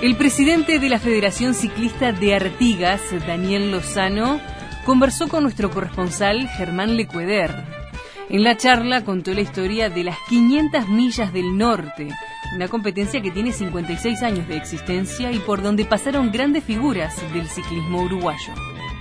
El presidente de la Federación Ciclista de Artigas, Daniel Lozano, conversó con nuestro corresponsal Germán Lecueder. En la charla contó la historia de las 500 millas del norte, una competencia que tiene 56 años de existencia y por donde pasaron grandes figuras del ciclismo uruguayo.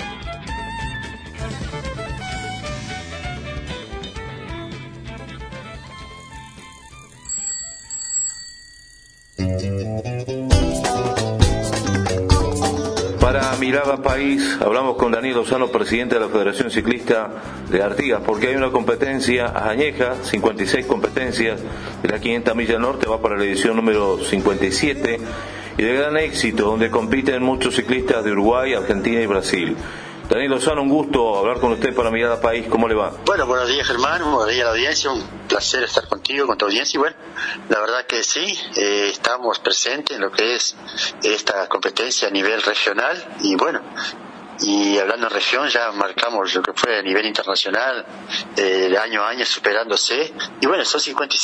Para Mirada País hablamos con Daniel Lozano, presidente de la Federación Ciclista de Artigas, porque hay una competencia añeja, 56 competencias de las 500 millas norte, va para la edición número 57 y de gran éxito, donde compiten muchos ciclistas de Uruguay, Argentina y Brasil. Daniel Lozano, un gusto hablar con usted para Mirada País. ¿Cómo le va? Bueno, buenos días, Germán, buenos días a la audiencia, un placer estar contigo, con tu audiencia. Y bueno, la verdad que sí, estamos presentes en lo que es esta competencia a nivel regional y bueno, y hablando en región ya marcamos lo que fue a nivel internacional, año a año superándose. Y bueno, son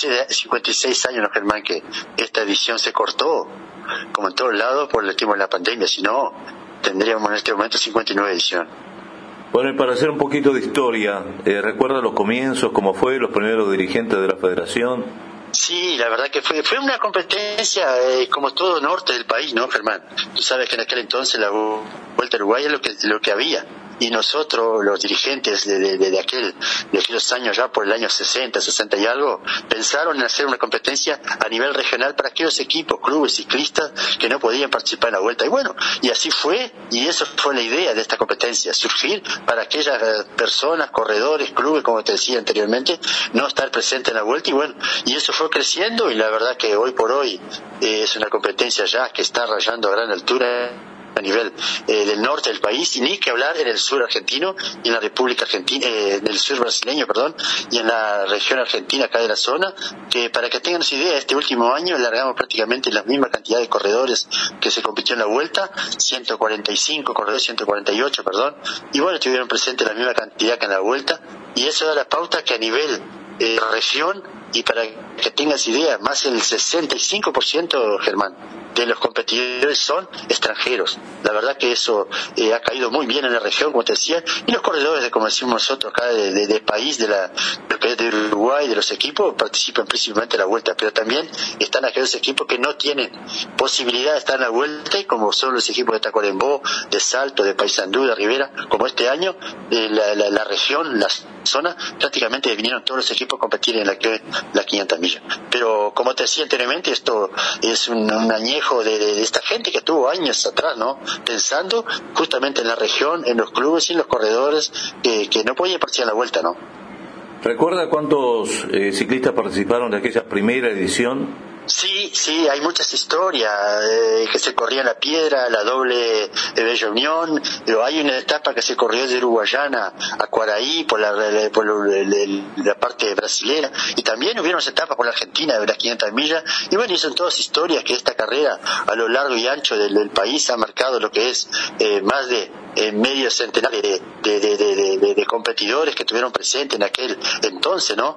56 años, ¿no, Germán?, que esta edición se cortó, como en todos lados, por el tema de la pandemia, si no tendríamos en este momento 59 ediciones. Bueno, y para hacer un poquito de historia, ¿recuerda los comienzos, cómo fue, los primeros dirigentes de la federación? Sí, la verdad que fue una competencia como todo norte del país, ¿no, Germán? Tú sabes que en aquel entonces la Vuelta a Uruguay es lo que había. Y nosotros, los dirigentes de aquellos años, ya por el año 60 y algo, pensaron en hacer una competencia a nivel regional para aquellos equipos, clubes, ciclistas que no podían participar en la Vuelta. Y bueno, y así fue, y eso fue la idea de esta competencia, surgir para aquellas personas, corredores, clubes, como te decía anteriormente, no estar presentes en la Vuelta. Y bueno, y eso fue creciendo, y la verdad que hoy por hoy es una competencia ya que está rayando a gran altura a nivel del norte del país, y ni que hablar en el sur argentino y en la República Argentina, en el sur brasileño, y en la región argentina acá de la zona, que para que tengan una idea, este último año largamos prácticamente la misma cantidad de corredores que se compitió en la Vuelta, 145 corredores, 148, y bueno, estuvieron presentes la misma cantidad que en la Vuelta, y eso da la pauta que a nivel región, y para que tengas idea, más del 65%, Germán, de los competidores son extranjeros. La verdad que eso ha caído muy bien en la región, como te decía, y los corredores, como decimos nosotros acá de país, de Uruguay, de los equipos, participan principalmente en la Vuelta, pero también están aquellos equipos que no tienen posibilidad de estar en la Vuelta, y como son los equipos de Tacuarembó, de Salto, de Paysandú, de Rivera, como este año, la región, la zona, prácticamente vinieron todos los equipos a competir en la 500 millas. Pero como te decía anteriormente, esto es un añejo de esta gente que estuvo años atrás, ¿no?, pensando justamente en la región, en los clubes y en los corredores que no podían participar en la Vuelta, ¿no? ¿Recuerda cuántos ciclistas participaron de aquella primera edición? Sí, hay muchas historias que se corría en la piedra, la doble de Bella Unión, pero hay una etapa que se corrió de Uruguayana a Cuaraí por la parte brasilera, y también hubieron etapas por la Argentina de las 500 millas, y bueno, y son todas historias que esta carrera a lo largo y ancho del país ha marcado lo que es más de medio centenar de competidores que estuvieron presentes en aquel entonces, ¿no?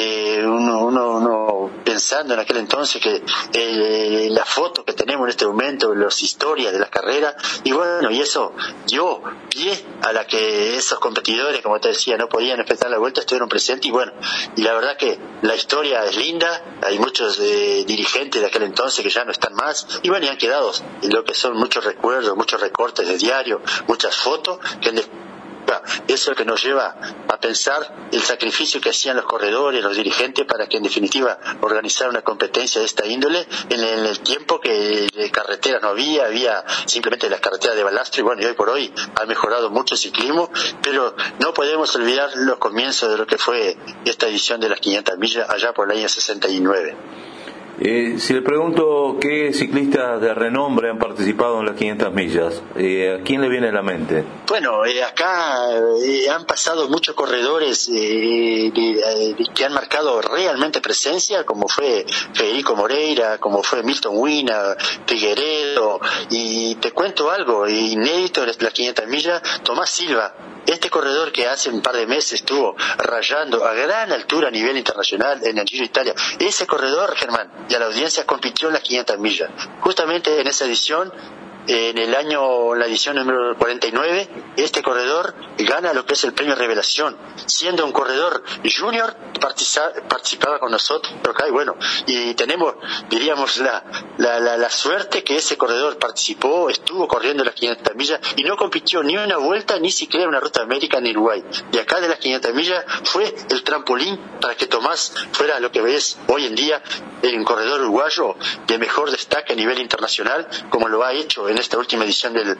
Uno pensando en aquel entonces que la foto que tenemos en este momento, las historias de las carreras, y bueno, y eso dio pie a la que esos competidores, como te decía, no podían empezar la Vuelta, estuvieron presentes, y bueno, y la verdad que la historia es linda, hay muchos dirigentes de aquel entonces que ya no están más, y bueno, y han quedado en lo que son muchos recuerdos, muchos recortes de diario, muchas fotos, que eso es lo que nos lleva a pensar el sacrificio que hacían los corredores, los dirigentes, para que en definitiva organizar una competencia de esta índole en el tiempo que de carreteras no había simplemente las carreteras de balastro, y bueno, y hoy por hoy ha mejorado mucho el ciclismo, pero no podemos olvidar los comienzos de lo que fue esta edición de las 500 millas allá por el año 69. Si le pregunto qué ciclistas de renombre han participado en las 500 millas, ¿a quién le viene a la mente? Bueno, acá han pasado muchos corredores que han marcado realmente presencia, como fue Federico Moreira, como fue Milton Wina, Figueredo, y te cuento algo inédito en las 500 millas, Tomás Silva, este corredor que hace un par de meses estuvo rayando a gran altura a nivel internacional en el Giro de Italia, ese corredor, Germán, y a la audiencia compitió en las 500 millas. Justamente en esa edición, en la edición número 49, este corredor gana lo que es el premio Revelación, siendo un corredor junior, participaba con nosotros acá, y bueno, y tenemos, diríamos, la suerte que ese corredor participó, estuvo corriendo las 500 millas y no compitió ni una vuelta, ni siquiera una ruta América en Uruguay. De acá de las 500 millas fue el trampolín para que Tomás fuera lo que ves hoy en día un corredor uruguayo de mejor destaque a nivel internacional, como lo ha hecho en esta última edición del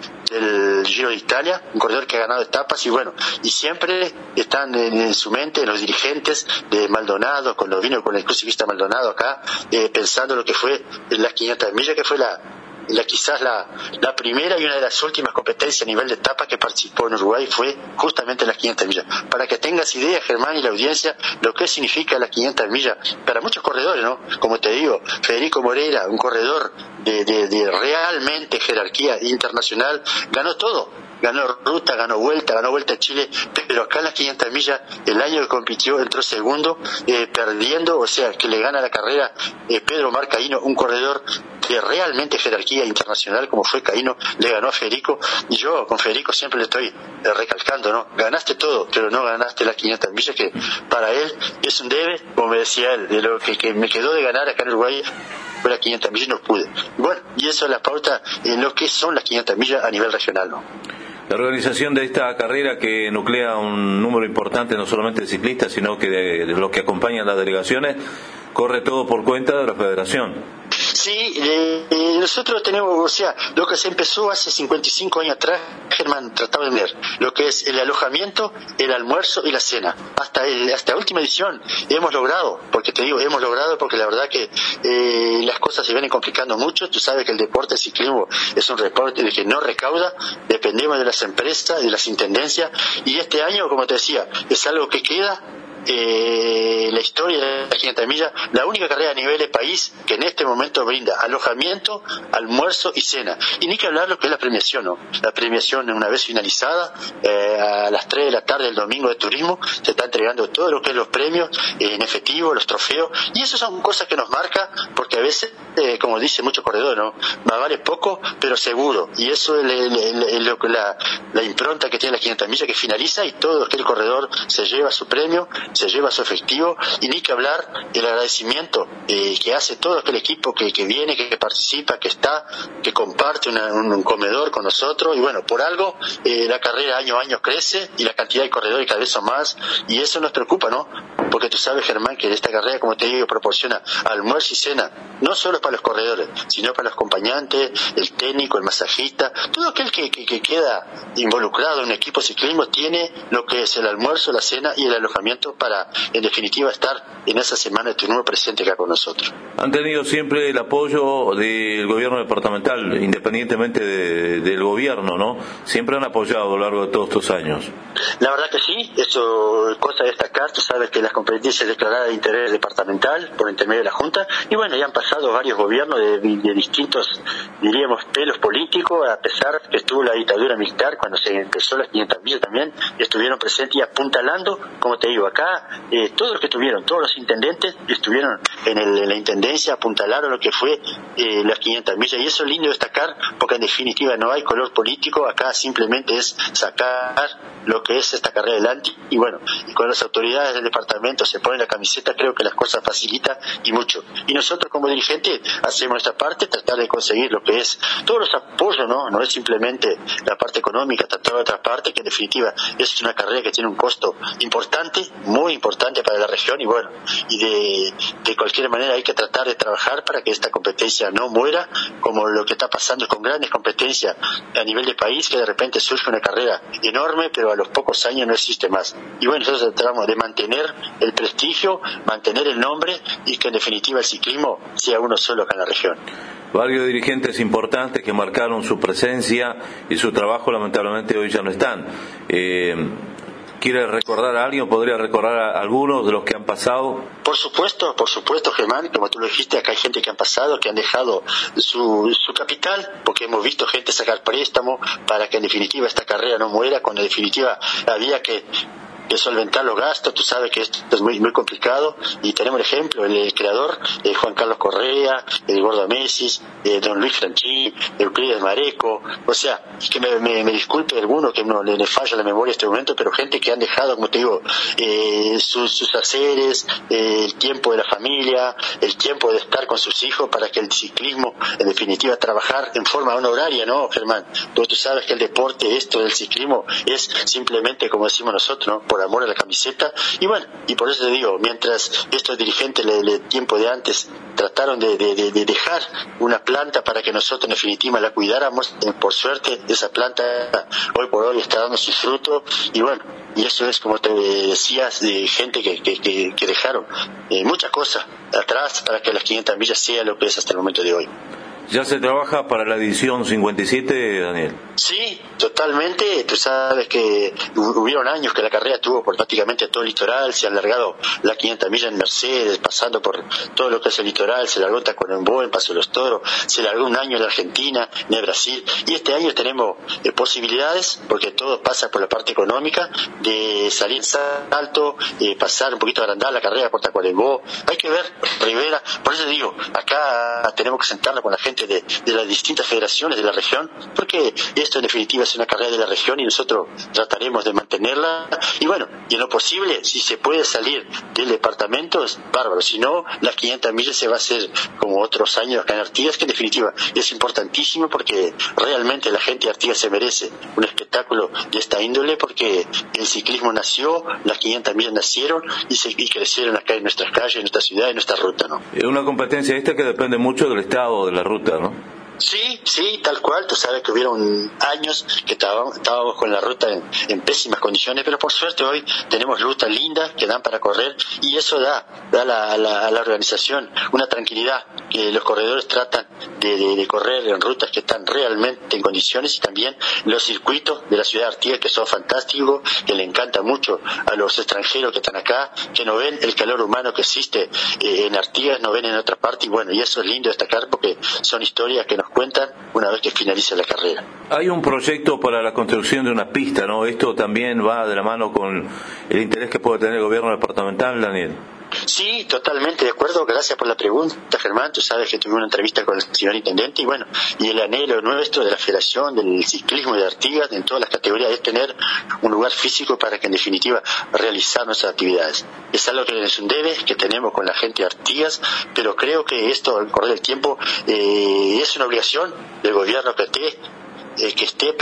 Giro de Italia, un corredor que ha ganado etapas, y bueno, y siempre están en su mente los dirigentes de Maldonado, cuando vino con el Club Ciclista Maldonado acá, pensando lo que fue las 500 millas, que fue quizás la primera y una de las últimas competencias a nivel de etapa que participó en Uruguay, fue justamente las 500 millas. Para que tengas idea, Germán, y la audiencia, lo que significa las 500 millas para muchos corredores, ¿no? Como te digo, Federico Moreira, un corredor de realmente jerarquía internacional, ganó todo. Ganó ruta, ganó vuelta a Chile, pero acá en las 500 millas, el año que compitió, entró segundo, perdiendo, o sea, que le gana la carrera Pedro Omar Caíno, un corredor de realmente jerarquía internacional como fue Caíno, le ganó a Federico, y yo con Federico siempre le estoy recalcando, ¿no? Ganaste todo, pero no ganaste las 500 millas, que para él es un debe, como me decía él, de lo que me quedó de ganar acá en Uruguay, fue las 500 millas, no pude. Bueno, y eso es la pauta en lo que son las 500 millas a nivel regional, ¿no? La organización de esta carrera, que nuclea un número importante no solamente de ciclistas, sino que de los que acompañan las delegaciones, corre todo por cuenta de la federación. Sí, nosotros tenemos, o sea, lo que se empezó hace 55 años atrás, Germán, trataba de ver lo que es el alojamiento, el almuerzo y la cena. Hasta la última edición hemos logrado, porque te digo, porque la verdad que las cosas se vienen complicando mucho. Tú sabes que el deporte, el ciclismo, es un deporte que no recauda, dependemos de las empresas, de las intendencias, y este año, como te decía, es algo que queda. La historia de las 500 millas, la única carrera a nivel de país que en este momento brinda alojamiento, almuerzo y cena. Y ni que hablar lo que es la premiación, ¿no? La premiación, una vez finalizada, a las 3 de la tarde del domingo de turismo, se está entregando todo lo que es los premios en efectivo, los trofeos, y eso son cosas que nos marca, porque a veces, como dice mucho corredor, ¿no? Vale poco, pero seguro, y eso es la impronta que tiene las 500 millas, que finaliza y todo aquel corredor se lleva su premio, se lleva su efectivo, y ni que hablar el agradecimiento que hace todo aquel equipo que viene, que participa, que está, que comparte un comedor con nosotros, y bueno, por algo la carrera año a año crece y la cantidad de corredores cada vez son más, y eso nos preocupa, ¿no? Porque tú sabes, Germán, que esta carrera, como te digo, proporciona almuerzo y cena, no solo para los corredores, sino para los acompañantes, el técnico, el masajista, todo aquel que queda involucrado en un equipo de ciclismo tiene lo que es el almuerzo, la cena y el alojamiento para, en definitiva, estar en esa semana de turismo presente acá con nosotros. Han tenido siempre el apoyo del gobierno departamental, independientemente del gobierno, ¿no? Siempre han apoyado a lo largo de todos estos años. La verdad que sí, eso es cosa de destacar. Tú sabes que las competencias declaradas de interés departamental por intermedio de la Junta, y bueno, ya han pasado varios gobiernos de distintos, diríamos, pelos políticos, a pesar que estuvo la dictadura militar cuando se empezó las 500 millas también, estuvieron presentes y apuntalando, como te digo, acá todos los que estuvieron, todos los intendentes estuvieron en la intendencia, apuntalaron lo que fue las 500 millas, y eso es lindo destacar, porque en definitiva no hay color político, acá simplemente es sacar lo que es esta carrera adelante, y bueno, y con las autoridades del departamento se ponen la camiseta, creo que las cosas facilitan y mucho, y nosotros como dirigentes hacemos nuestra parte, tratar de conseguir lo que es todos los apoyos, no es simplemente la parte económica, tratar de otra parte, que en definitiva es una carrera que tiene un costo importante, muy importante para la región, y bueno, y de cualquier manera hay que tratar de trabajar para que esta competencia no muera, como lo que está pasando con grandes competencias a nivel de país, que de repente surge una carrera enorme, pero a los pocos años no existe más. Y bueno, nosotros tratamos de mantener el prestigio, mantener el nombre, y que en definitiva el ciclismo sea uno solo acá en la región. Varios dirigentes importantes que marcaron su presencia y su trabajo, lamentablemente hoy ya no están. ¿Quiere recordar a alguien o podría recordar a algunos de los que han pasado? Por supuesto, Germán, como tú lo dijiste, acá hay gente que han pasado, que han dejado su capital, porque hemos visto gente sacar préstamo para que en definitiva esta carrera no muera, cuando en definitiva había que solventar los gastos. Tú sabes que esto es muy muy complicado, y tenemos el ejemplo, el creador, Juan Carlos Correa, el Gordo Mesis, don Luis Franchín, Euclides Mareco, o sea, que me disculpe alguno que no le falla la memoria en este momento, pero gente que han dejado, como te digo, sus haceres, el tiempo de la familia, el tiempo de estar con sus hijos para que el ciclismo, en definitiva, trabajar en forma honoraria, ¿no, Germán? Tú sabes que el deporte, esto del ciclismo, es simplemente, como decimos nosotros, ¿no?, por amor a la camiseta. Y bueno, y por eso te digo, mientras estos dirigentes de tiempo de antes trataron de dejar una planta para que nosotros en definitiva la cuidáramos, por suerte esa planta hoy por hoy está dando su fruto. Y bueno, y eso es, como te decías, de gente que dejaron muchas cosas atrás para que las 500 millas sea lo que es hasta el momento de hoy. ¿Ya se trabaja para la edición 57, Daniel? Sí, totalmente. Tú sabes que hubieron años que la carrera estuvo por prácticamente todo el litoral, se ha alargado la 500 millas en Mercedes, pasando por todo lo que es el litoral, se largó en Tacuarembó, en Paso de los Toros, se largó un año en la Argentina, en el Brasil, y este año tenemos posibilidades, porque todo pasa por la parte económica, de salir en Salto, pasar un poquito a agrandar la carrera por Tacuarembó. Hay que ver Rivera, por eso digo, acá tenemos que sentarnos con la gente de las distintas federaciones de la región, porque esto en definitiva es una carrera de la región y nosotros trataremos de mantenerla. Y bueno, y en lo posible, si se puede salir del departamento, es bárbaro. Si no, las 500 millas se va a hacer como otros años acá en Artigas, que en definitiva es importantísimo, porque realmente la gente de Artigas se merece un espectáculo de esta índole, porque el ciclismo nació, las 500 millas nacieron y crecieron acá en nuestras calles, en nuestra ciudad, en nuestra ruta, ¿no? Es una competencia esta que depende mucho del estado de la ruta, ¿no? Sí, tal cual. Tú sabes que hubieron años que estábamos con la ruta en pésimas condiciones, pero por suerte hoy tenemos rutas lindas que dan para correr, y eso da a la organización una tranquilidad, que los corredores tratan de correr en rutas que están realmente en condiciones, y también los circuitos de la ciudad de Artigas, que son fantásticos, que le encanta mucho a los extranjeros que están acá, que no ven el calor humano que existe en Artigas, no ven en otra parte, y bueno, y eso es lindo destacar, porque son historias que nos cuentan una vez que finalice la carrera. Hay un proyecto para la construcción de una pista, ¿no? Esto también va de la mano con el interés que puede tener el gobierno departamental, Daniel. Sí, totalmente de acuerdo. Gracias por la pregunta, Germán. Tú sabes que tuve una entrevista con el señor intendente, y bueno, y el anhelo nuestro de la Federación del Ciclismo de Artigas en todas las categorías es tener un lugar físico para que en definitiva realizar nuestras actividades. Es algo que es un debe que tenemos con la gente de Artigas, pero creo que esto al correr del tiempo es una obligación del gobierno que esté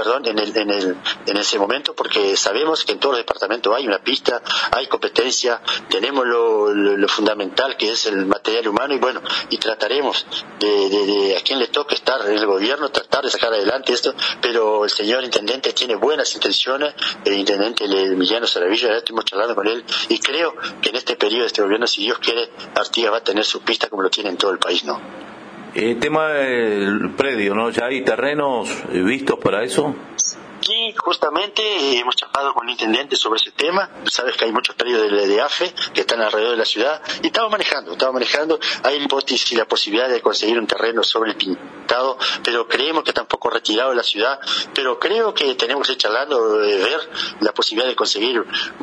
en ese momento, porque sabemos que en todos los departamentos hay una pista, hay competencia, tenemos lo fundamental, que es el material humano, y bueno, y trataremos de a quien le toque estar en el gobierno, tratar de sacar adelante esto, pero el señor intendente tiene buenas intenciones, el intendente Emiliano Saravilla, ya estuvimos charlando con él, y creo que en este periodo de este gobierno, si Dios quiere, Artigas va a tener su pista como lo tiene en todo el país, ¿no? El tema del predio, ¿no? ¿Ya hay terrenos vistos para eso? Sí, justamente hemos charlado con el intendente sobre ese tema. Sabes que hay muchos predios de AFE que están alrededor de la ciudad, y estamos manejando. Hay la hipótesis y la posibilidad de conseguir un terreno sobre el Pintado, pero creemos que tampoco retirado de la ciudad. Pero creo que tenemos que ir charlando de ver la posibilidad de conseguir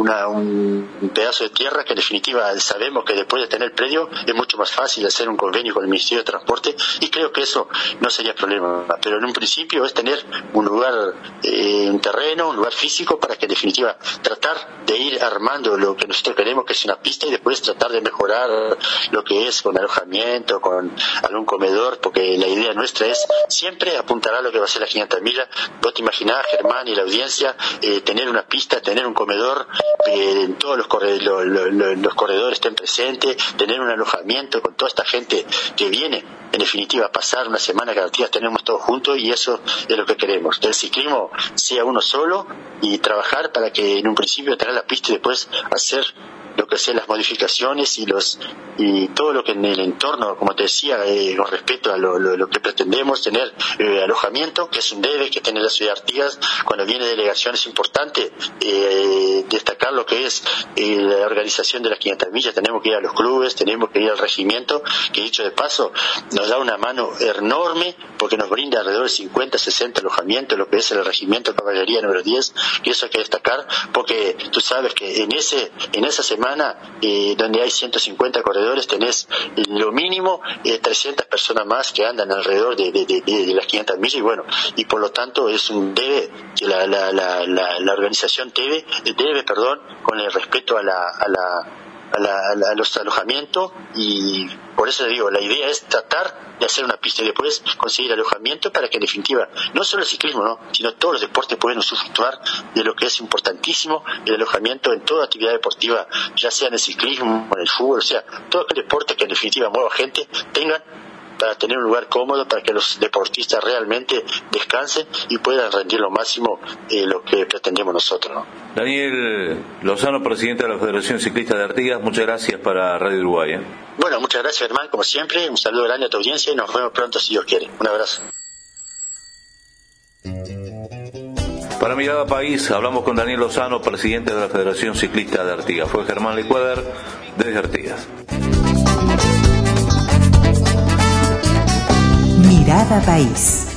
un pedazo de tierra, que en definitiva sabemos que después de tener predio es mucho más fácil hacer un convenio con el Ministerio de Transporte, y creo que eso no sería problema. Pero en un principio es tener un lugar, un terreno, un lugar físico, para que en definitiva tratar de ir armando lo que nosotros queremos, que es una pista, y después tratar de mejorar lo que es con alojamiento, con algún comedor, porque la idea nuestra es siempre apuntar a lo que va a ser las 500 millas. Vos te imaginás, Germán, y la audiencia, tener una pista, tener un comedor, en todos los corredores estén presentes, tener un alojamiento con toda esta gente que viene, en definitiva, pasar una semana que Artigas tenemos todos juntos, y eso es lo que queremos, que el ciclismo sea uno solo, y trabajar para que en un principio tener la pista y después hacer lo que sean las modificaciones y todo lo que en el entorno, como te decía, con respecto a lo que pretendemos tener, alojamiento, que es un debe que tiene la ciudad de Artigas. Cuando viene delegación es importante destacar lo que es la organización de las 500 millas. Tenemos que ir a los clubes, tenemos que ir al regimiento, que dicho de paso nos da una mano enorme porque nos brinda alrededor de 50, 60 alojamientos, lo que es el regimiento de caballería número 10, y eso hay que destacar porque tú sabes que en esa semana donde hay 150 corredores tenés lo mínimo 300 personas más que andan alrededor de las 500 millas, y bueno, y por lo tanto es un debe que la organización debe con el respeto a los alojamientos, y por eso digo, la idea es tratar de hacer una pista y después conseguir alojamiento para que en definitiva no solo el ciclismo, ¿no?, sino todos los deportes puedan usufructuar de lo que es importantísimo, el alojamiento en toda actividad deportiva, ya sea en el ciclismo, en el fútbol, o sea, todo aquel deporte que en definitiva mueva gente, tengan para tener un lugar cómodo, para que los deportistas realmente descansen y puedan rendir lo máximo lo que pretendemos nosotros, ¿no? Daniel Lozano, presidente de la Federación Ciclista de Artigas, muchas gracias para Radio Uruguay. Bueno, muchas gracias, hermano, como siempre, un saludo grande a tu audiencia y nos vemos pronto si Dios quiere. Un abrazo. Para Mirada País hablamos con Daniel Lozano, presidente de la Federación Ciclista de Artigas. Fue Germán Lecueder desde Artigas. Mirada País.